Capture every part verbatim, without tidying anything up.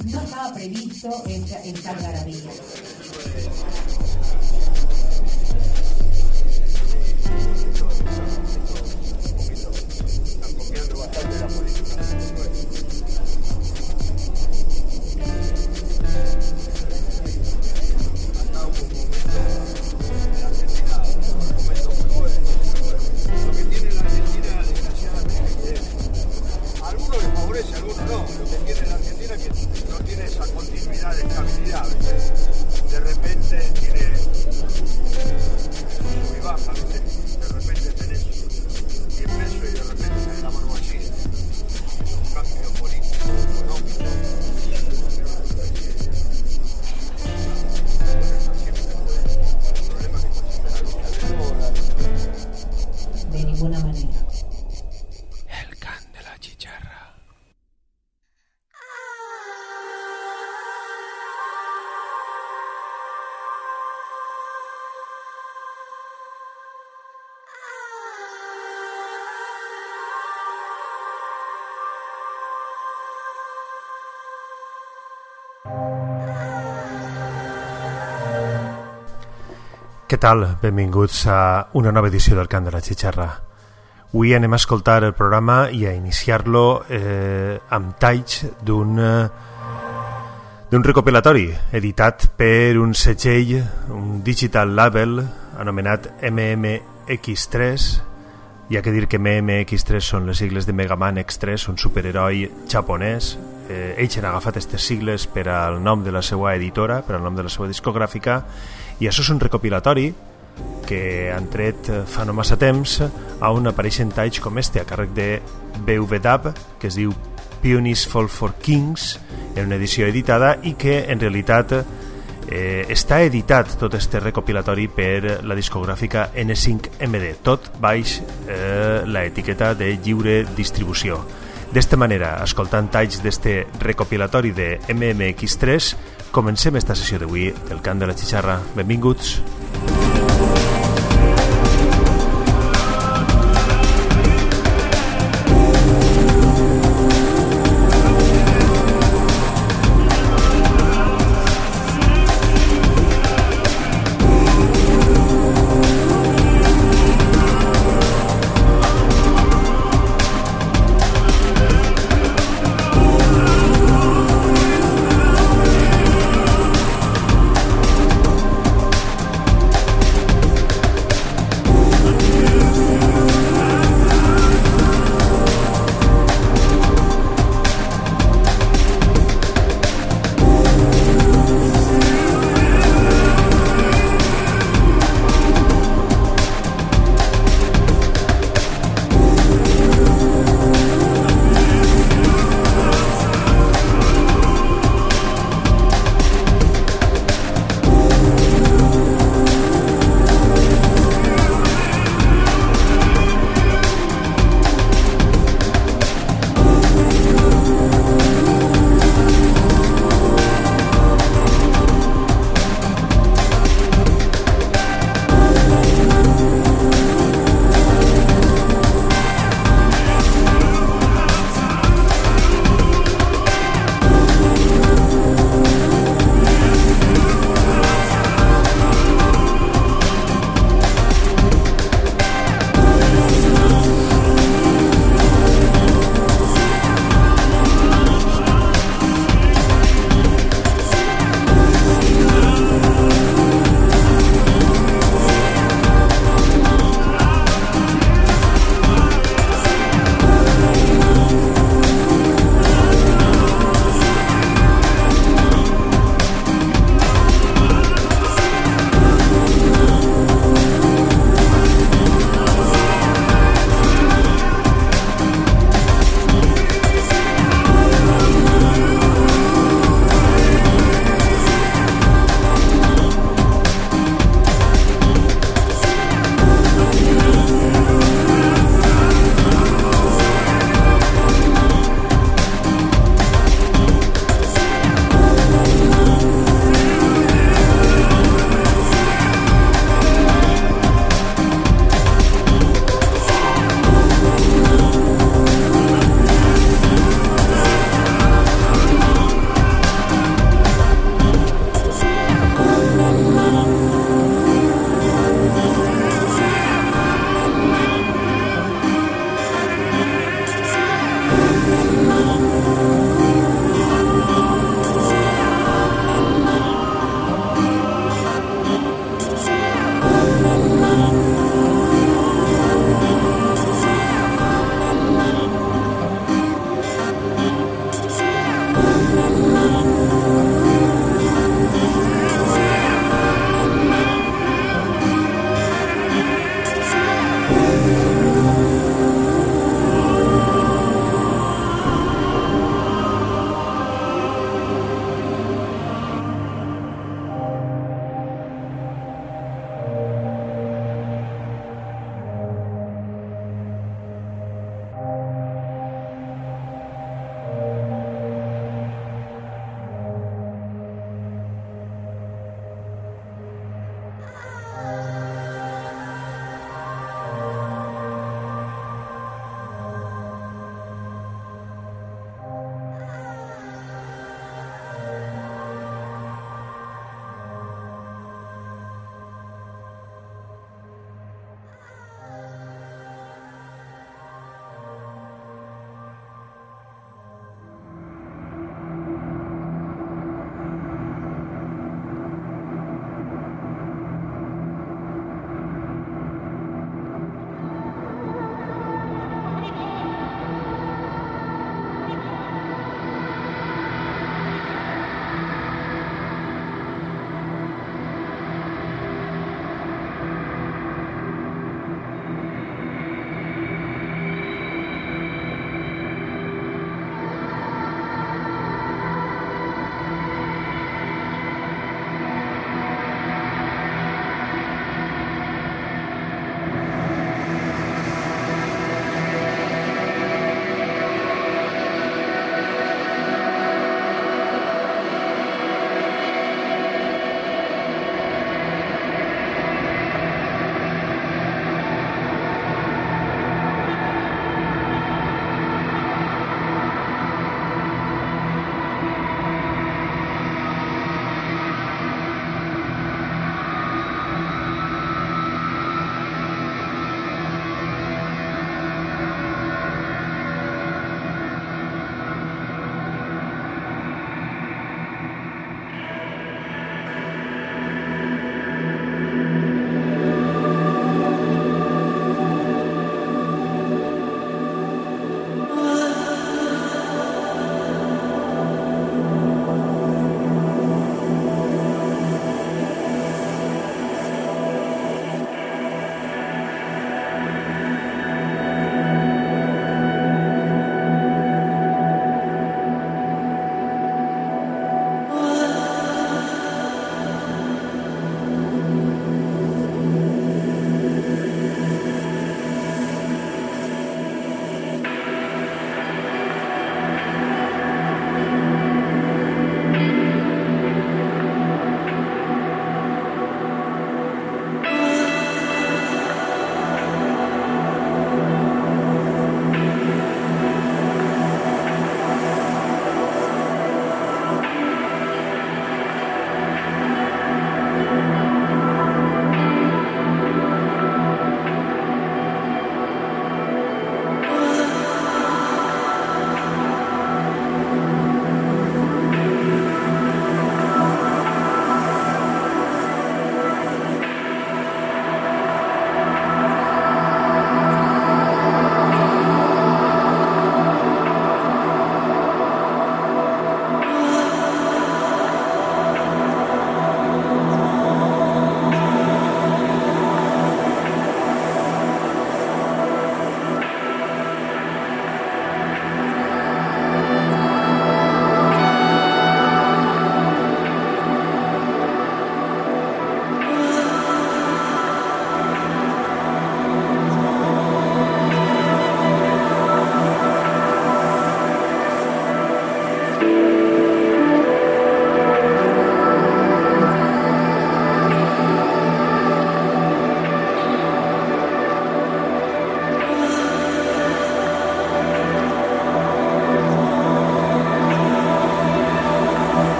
no estaba previsto esta, esta algarabía. Què tal? Benvinguts a una nova edició del Cant de la Xixarra. Avui anem a escoltar el programa i a iniciar-lo eh, amb talls d'un eh, d'un recopilatori editat per un segell, un digital label anomenat M M X tres. Hi ha que dir que M M X tres són les sigles de Mega Man X tres, un superheroi japonès. Eh, ells han agafat aquestes sigles per al nom de la seva editora, per al nom de la seva discogràfica, i això és un recopilatori que han tret fa no massa temps, on apareixen talls com este a càrrec de B V Dub, que es diu Peonies Fall for Kings, en una edició editada, i que en realitat eh, està editat tot este recopilatori per la discogràfica N cinc M D, tot baix eh, la etiqueta de lliure distribució. D'esta manera, escoltant talls d'este recopilatori de M M X tres, comencem esta sessió d'avui del Cant de la Xixarra. Benvinguts.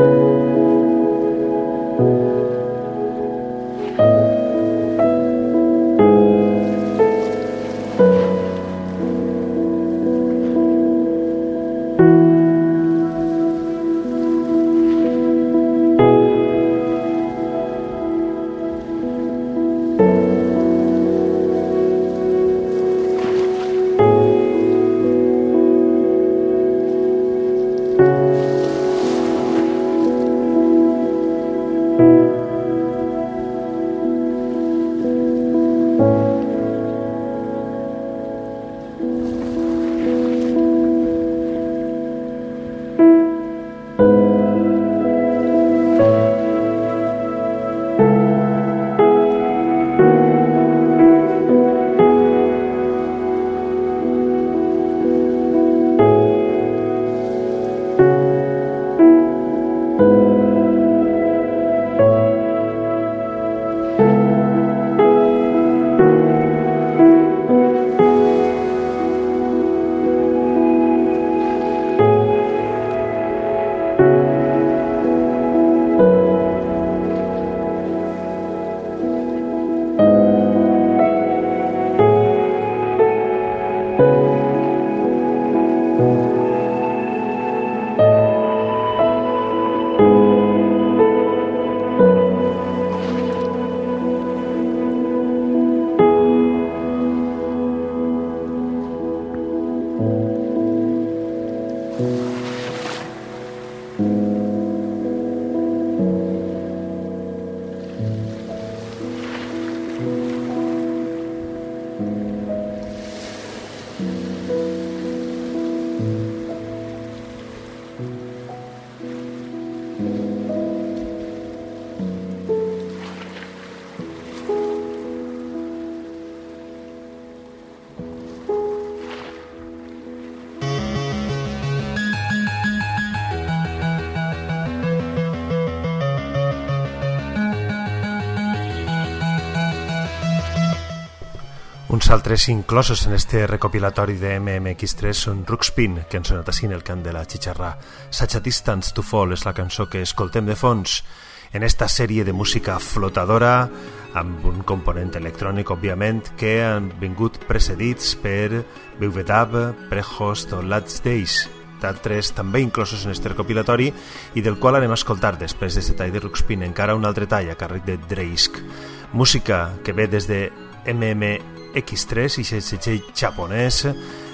Uns altres inclosos en este recopilatori de M M X tres són Ruxpin, que han sonat així en el cant de la xitxarra. Such a Distance to Fall és la cançó que escoltem de fons en esta sèrie de música flotadora amb un component electrònic, òbviament, que han vingut precedits per Beuvedab, Prehost o Last Days, d'altres també inclosos en este recopilatori i del qual anem a escoltar després d'aquest tall de Ruxpin encara un altre tall a càrrec de Dreisk. Música que ve des de M M X tres i aquest segell japonès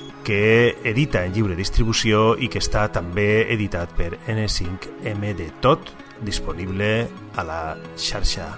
que edita en lliure distribució i que està també editat per N cinc M D tot, disponible a la xarxa.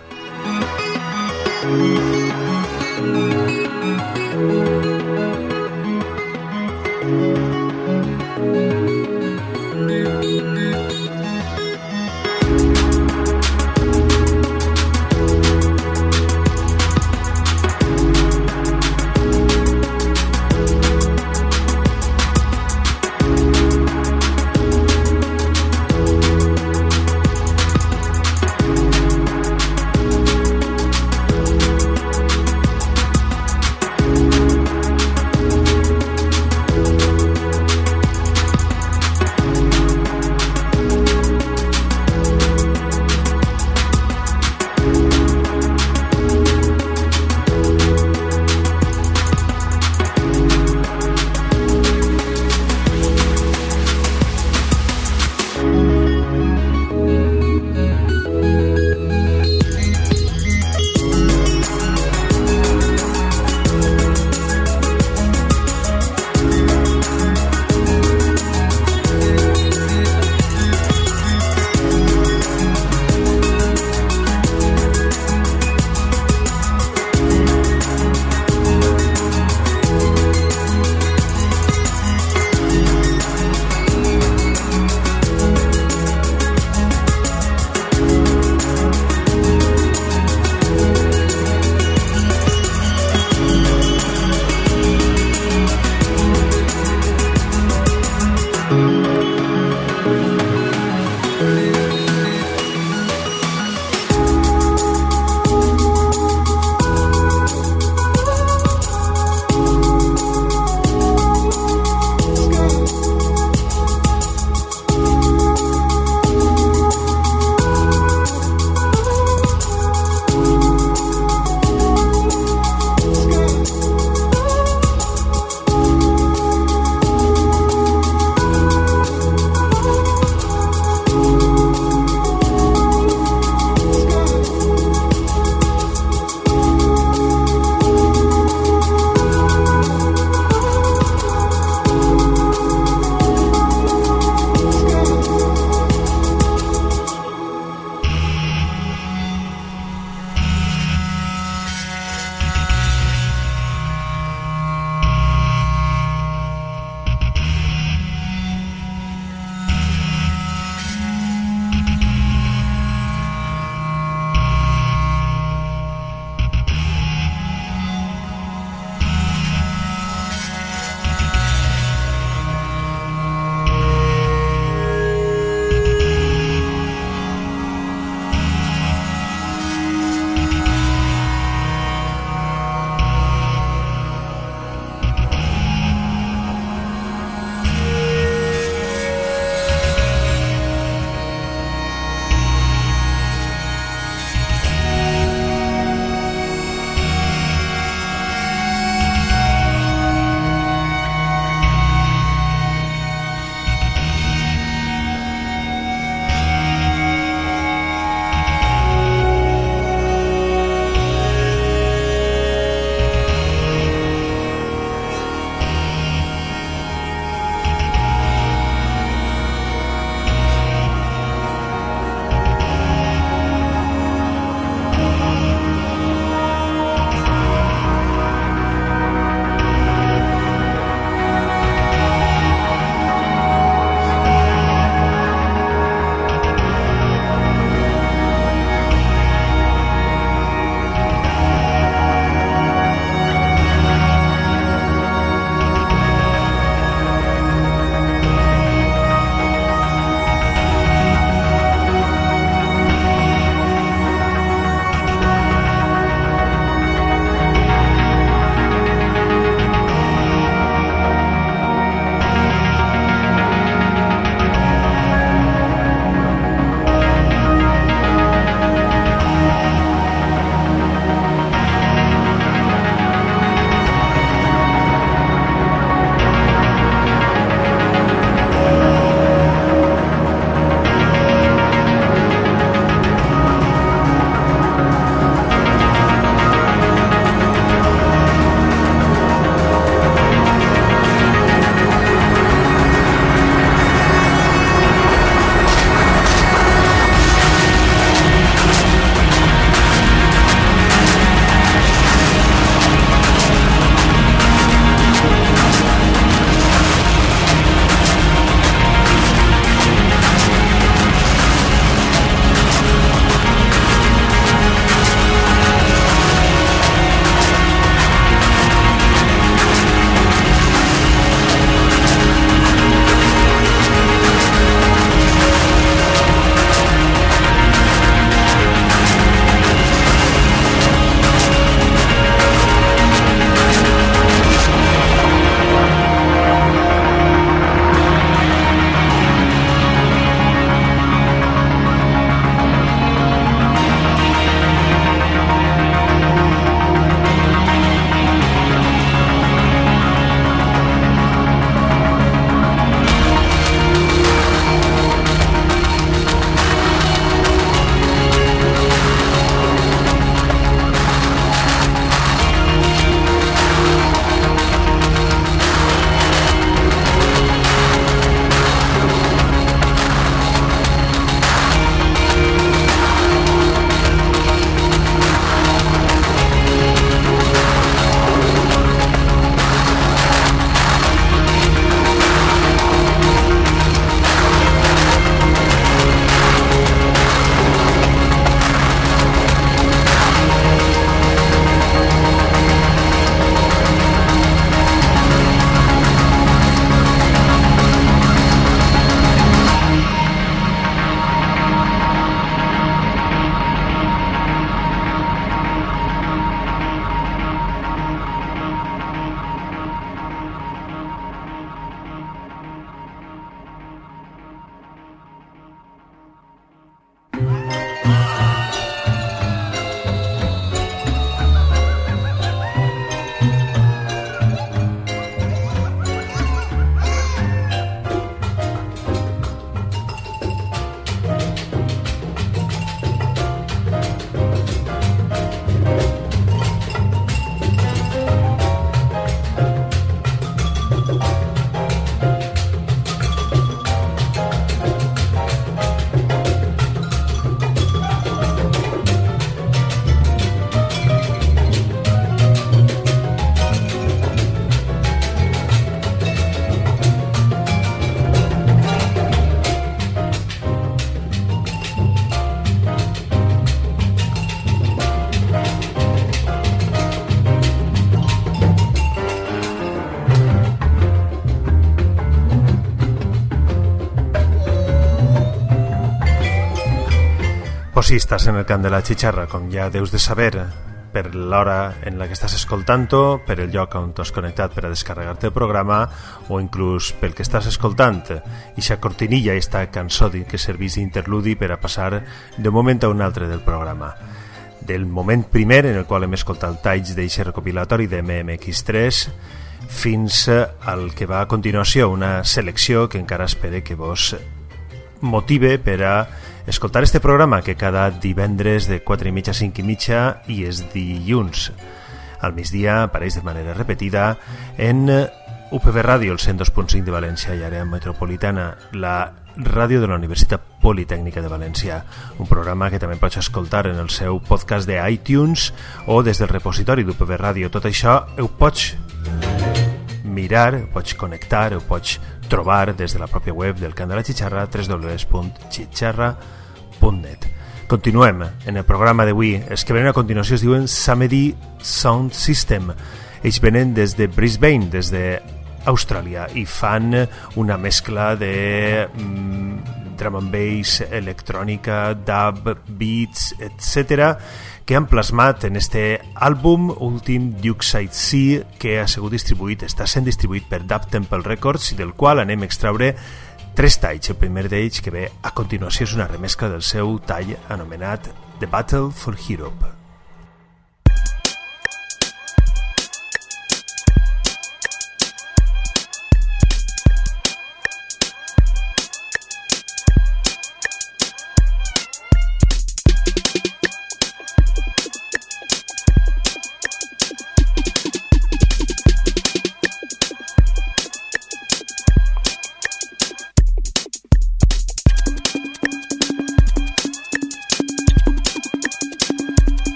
Pues sí, estàs en el camp de la xixarra, com ja deus de saber, per l'hora en la que estàs escoltant-ho, per el lloc on t'has connectat per a descarregar-te el programa o inclús pel que estàs escoltant. Ixa cortinilla, esta cançó que servís d'interludi per a passar d'un moment a un altre del programa. Del moment primer en el qual hem escoltat el tall d'eixe recopilatori de M M X tres fins al que va a continuació, una selecció que encara espere que vos motive per a escoltar este programa que cada divendres de quatre i mitja a cinc i mitja i és dilluns al migdia apareix de manera repetida en U P B Ràdio, el cent dos punt cinc de València i àrea metropolitana, la ràdio de la Universitat Politècnica de València, un programa que també pots escoltar en el seu podcast de iTunes o des del repositori d'U P B Ràdio. Tot això ho pots mirar, ho pots connectar, ho pots trobar des de la pròpia web del Cant de la Xixarra, w w w punt xixarra punt net. Continuem en el programa d'avui. Els que venen a continuació es diuen Samedi Sound System. Ells venen des de Brisbane, des d'Austràlia, i fan una mescla de mm, drum and bass, electrònica, dub, beats, etcètera, que han plasmat en este àlbum últim Duke Side C, que ha sigut distribuït, està sent distribuït per Dub Temple Records, i del qual anem a extraure tres talls. El primer d'ells, que ve a continuació, és una remescla del seu tall anomenat The Battle for Europe.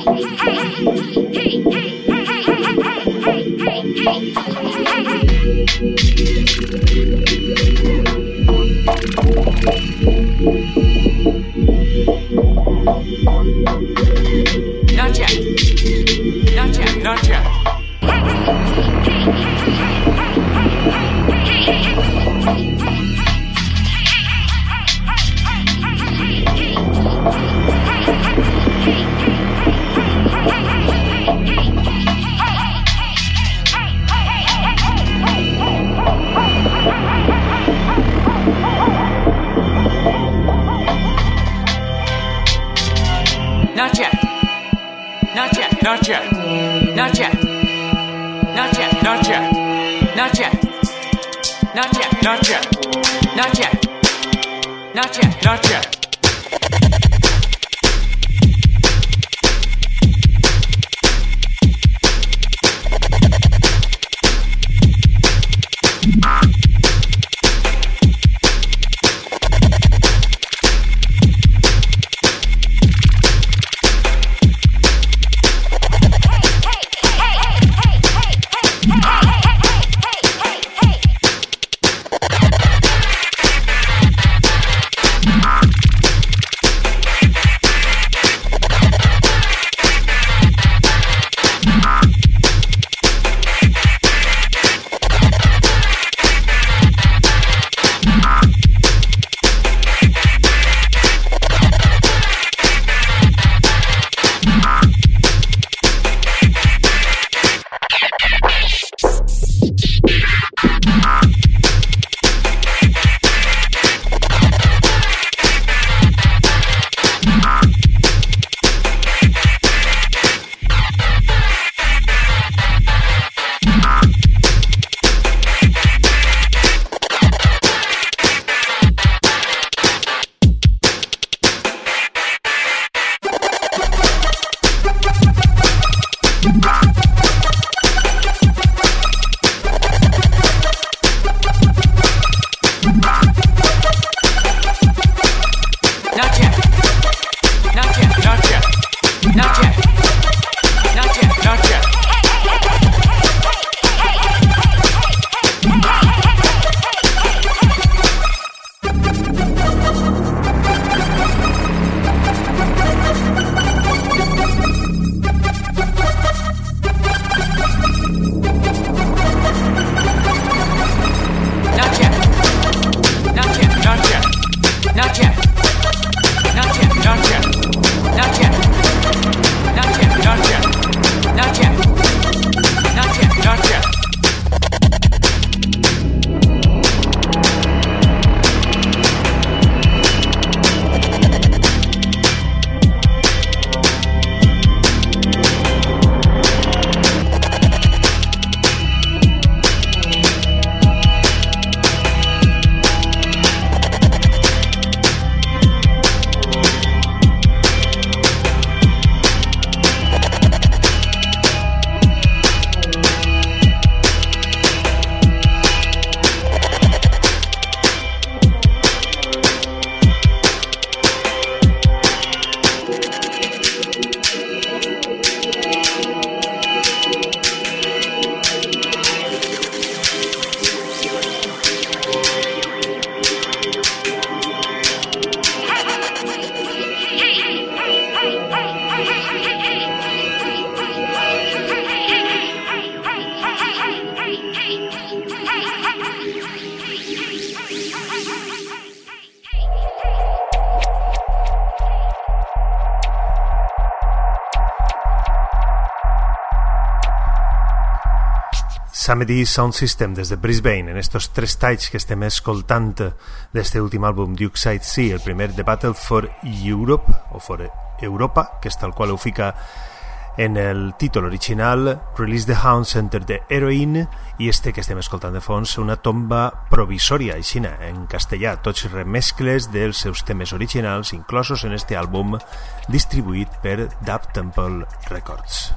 Samedi Sound System des de Brisbane en estos tres talls que estem escoltant d'este últim àlbum Duke Side C, el primer The Battle for Europe o for Europa, que és tal qual ho fica en el títol original, Release the Hounds, Enter the Heroine, i este que estem escoltant de fons, Una tomba provisòria, aixina, en castellà, tots remescles dels seus temes originals inclosos en este àlbum distribuït per Dub Temple Records.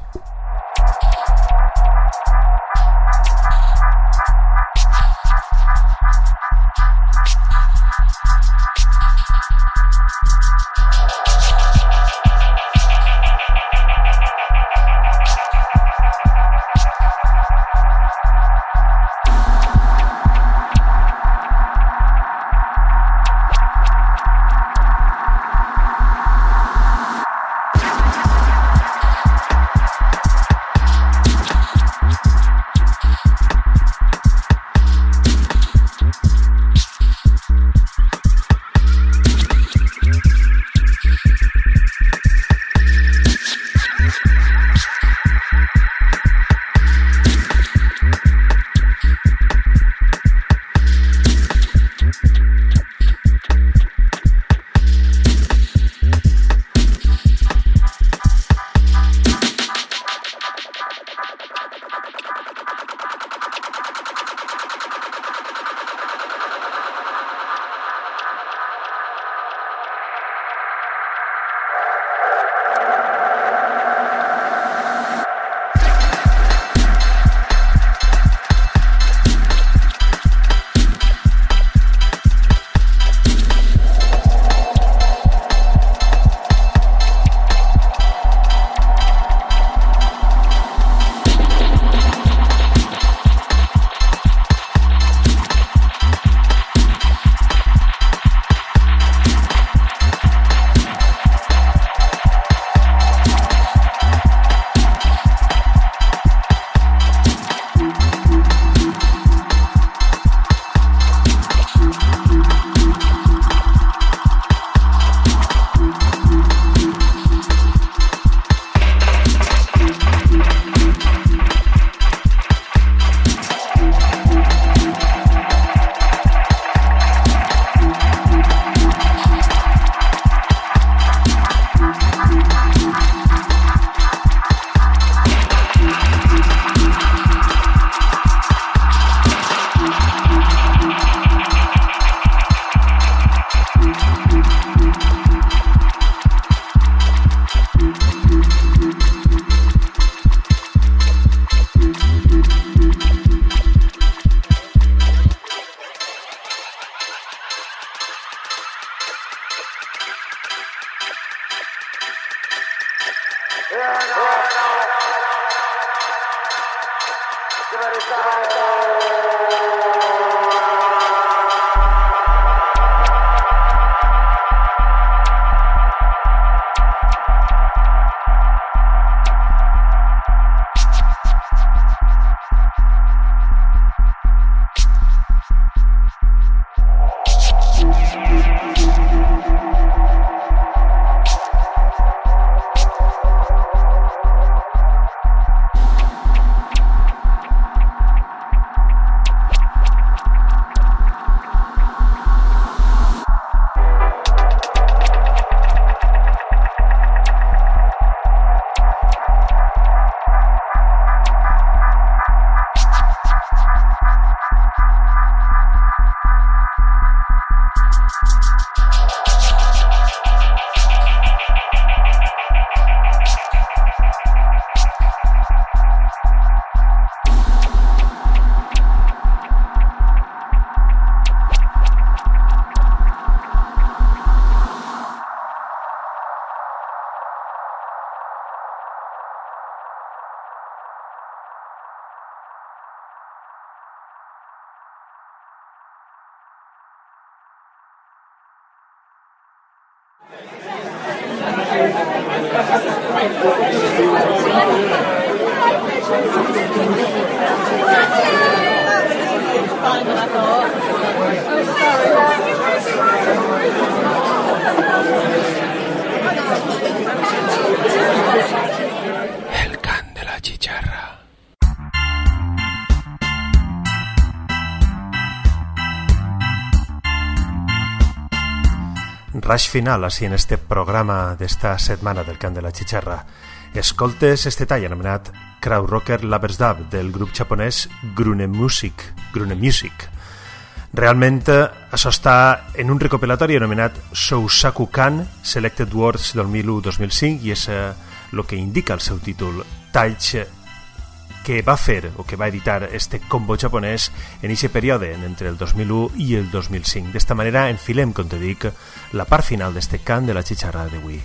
El can de la chicharra. Rush final, així en este programa d'esta setmana del Cant de la Chicharra. Escoltes este tall anomenat Krautrocker Lovers Dub del grup japonès Grune Music. Grune Music. Realment, això està en un recopilatori anomenat Shousaku Kan Selected Words dos mil u dos mil cinc i és el que indica el seu títol, talls que va fer o que va editar este combo japonès en aquest període entre el dos mil u i el dos mil cinc. D'esta manera enfilem, com te dic, la part final d'este Cant de la Chicharra d'avui.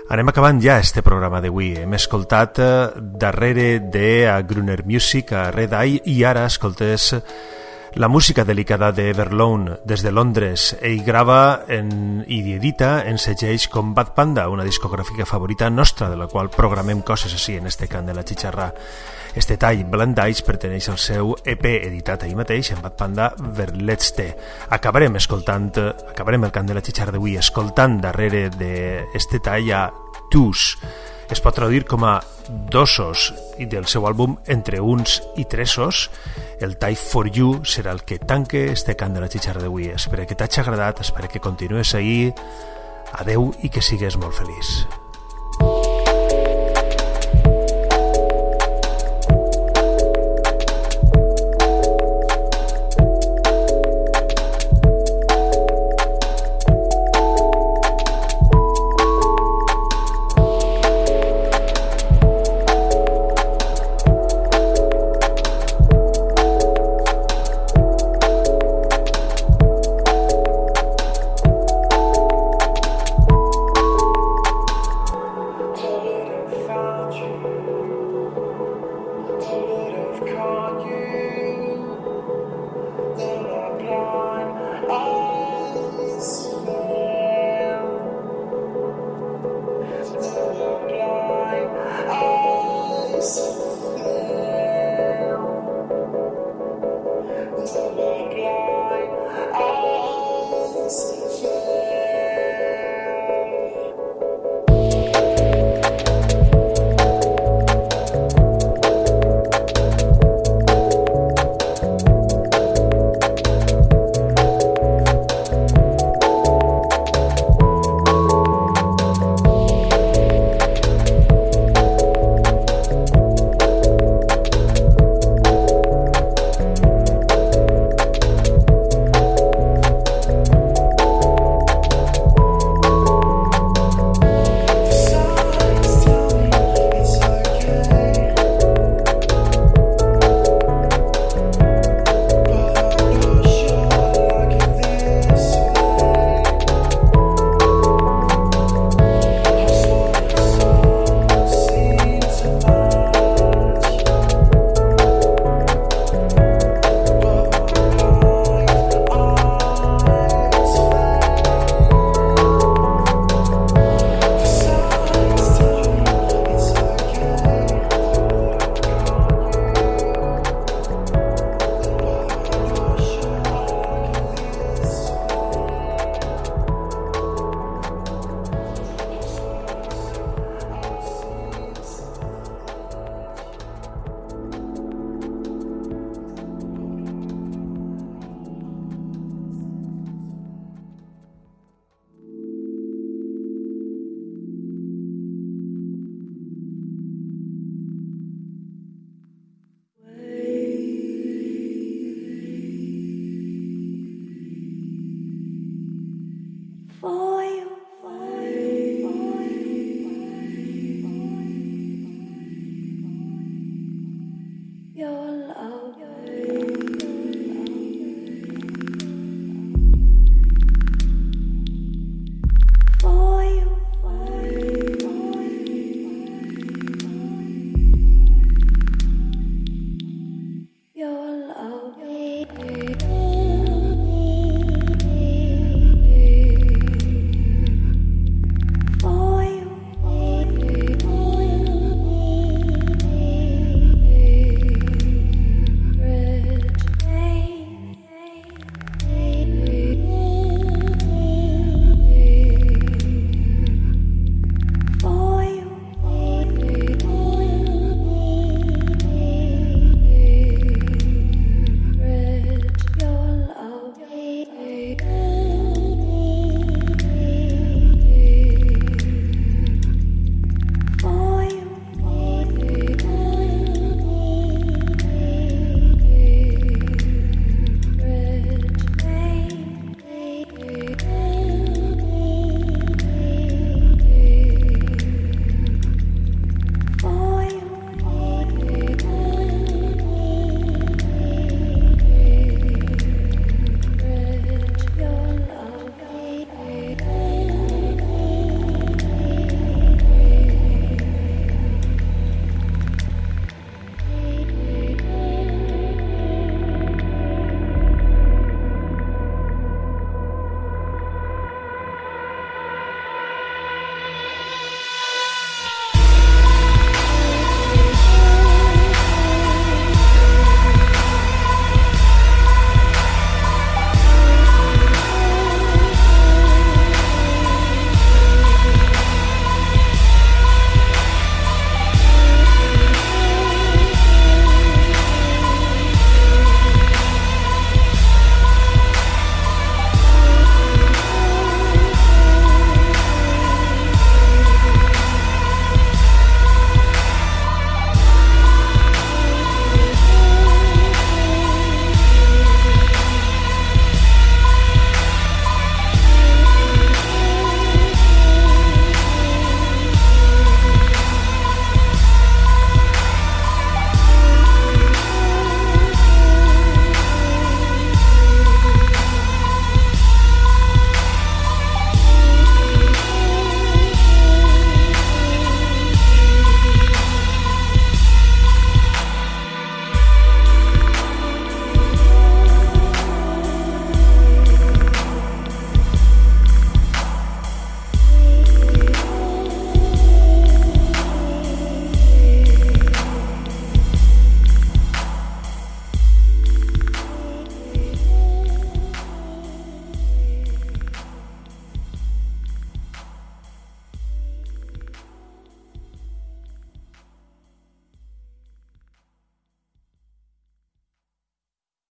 Anem acabant ja este programa d'avui. Hem escoltat darrere de a Gruner Music, a Red Eye, i ara escoltes la música delicada de Everlone des de Londres. Ell grava en, i edita en segells com Bad Panda, una discogràfica favorita nostra, de la qual programem coses així en este cant de la xitxarra. Este tall, Blind Eyes, perteneix al seu E P editat ahir mateix en Bad Panda Verletste. Acabarem escoltant, acabarem el cant de la xitxarra d'avui escoltant darrere d'este tall a Twos. Es pot traduir com a dosos, i del seu àlbum Entre uns i tresos. El tall For You serà el que tanque este cant de la xitxarra d'avui. Espero que t'hagi agradat, espero que continues ahí. Adeu i que sigues molt feliç.